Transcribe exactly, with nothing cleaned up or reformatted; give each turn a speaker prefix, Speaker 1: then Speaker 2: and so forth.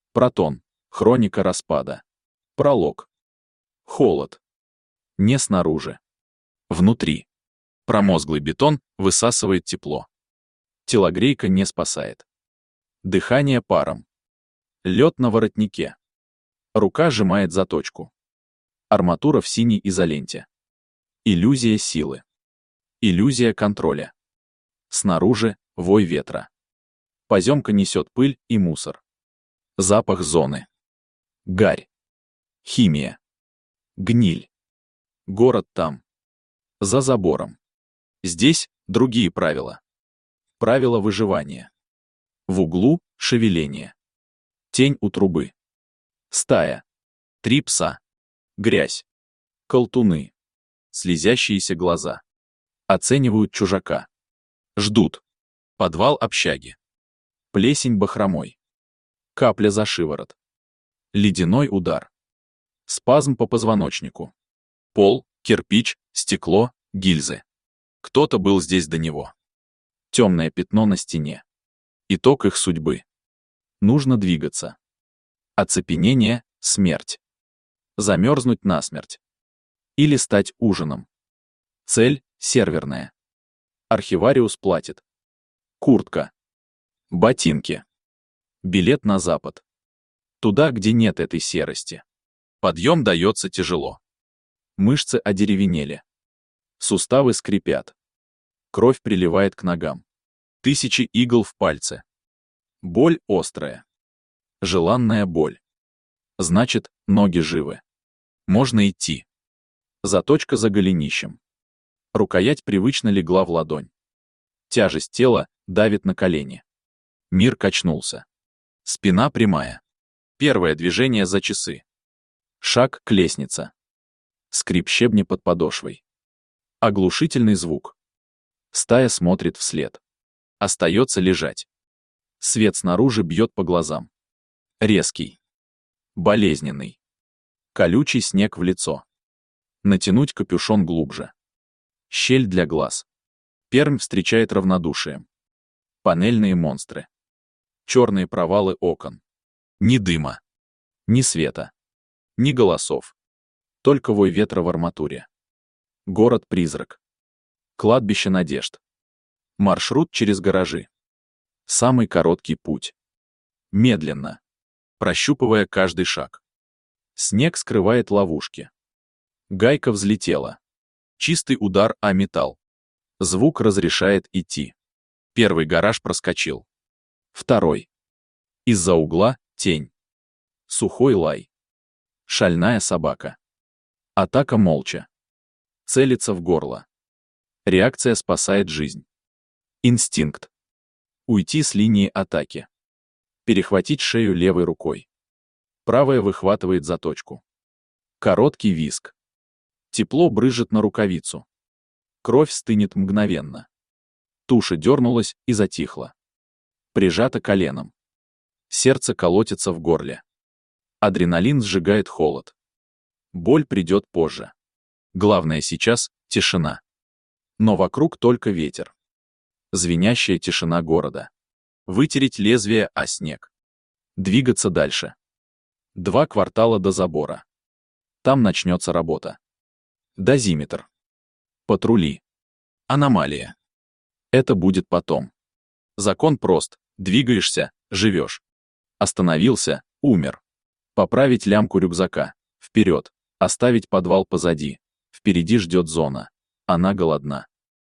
Speaker 1: Протон. Хроника распада. Пролог. Холод. Не снаружи. Внутри. Промозглый бетон высасывает тепло. Телогрейка не спасает. Дыхание паром. Лед на воротнике. Рука сжимает заточку. Арматура в синей изоленте. Иллюзия силы. Иллюзия контроля. Снаружи вой ветра. Поземка несет пыль и мусор. Запах зоны. Гарь. Химия. Гниль. Город там. За забором. Здесь другие правила. Правила выживания. В углу шевеление. Тень у трубы. Стая. Три пса. Грязь. Колтуны. Слезящиеся глаза. Оценивают чужака. Ждут. Подвал общаги. Плесень бахромой. Капля за шиворот. Ледяной удар. Спазм по позвоночнику. Пол, кирпич, стекло, гильзы. Кто-то был здесь до него. Темное пятно на стене. Итог их судьбы. Нужно двигаться. Оцепенение — смерть. Замерзнуть насмерть. Или стать ужином. Цель — серверная. Архивариус платит. Куртка. Ботинки. Билет на запад. Туда, где нет этой серости. Подъем дается тяжело. Мышцы одеревенели. Суставы скрипят. Кровь приливает к ногам. Тысячи игл в пальце. Боль острая. Желанная боль. Значит, ноги живы. Можно идти. Заточка за голенищем. Рукоять привычно легла в ладонь. Тяжесть тела давит на колени. Мир качнулся. Спина прямая. Первое движение за часы. Шаг к лестнице. Скрип щебня под подошвой. Оглушительный звук. Стая смотрит вслед. Остается лежать. Свет снаружи бьет по глазам. Резкий. Болезненный. Колючий снег в лицо. Натянуть капюшон глубже. Щель для глаз. Пермь встречает равнодушием. Панельные монстры. Черные провалы окон. Ни дыма. Ни света. Ни голосов. Только вой ветра в арматуре. Город-призрак. Кладбище надежд. Маршрут через гаражи. Самый короткий путь. Медленно. Прощупывая каждый шаг. Снег скрывает ловушки. Гайка взлетела. Чистый удар о металл. Звук разрешает идти. Первый гараж проскочил. Второй. Из-за угла тень. Сухой лай. Шальная собака. Атака молча. Целится в горло. Реакция спасает жизнь. Инстинкт. Уйти с линии атаки. Перехватить шею левой рукой. Правая выхватывает заточку. Короткий визг. Тепло брызжет на рукавицу. Кровь стынет мгновенно. Туша дернулась и затихла. Прижата коленом. Сердце колотится в горле. Адреналин сжигает холод. Боль придет позже. Главное сейчас — тишина. Но вокруг только ветер. Звенящая тишина города. Вытереть лезвие о снег. Двигаться дальше. Два квартала до забора. Там начнется работа. Дозиметр. Патрули. Аномалия. Это будет потом. Закон прост. Двигаешься — живешь. Остановился — умер. Поправить лямку рюкзака. Вперед. Оставить подвал позади. Впереди ждет зона. Она голодна.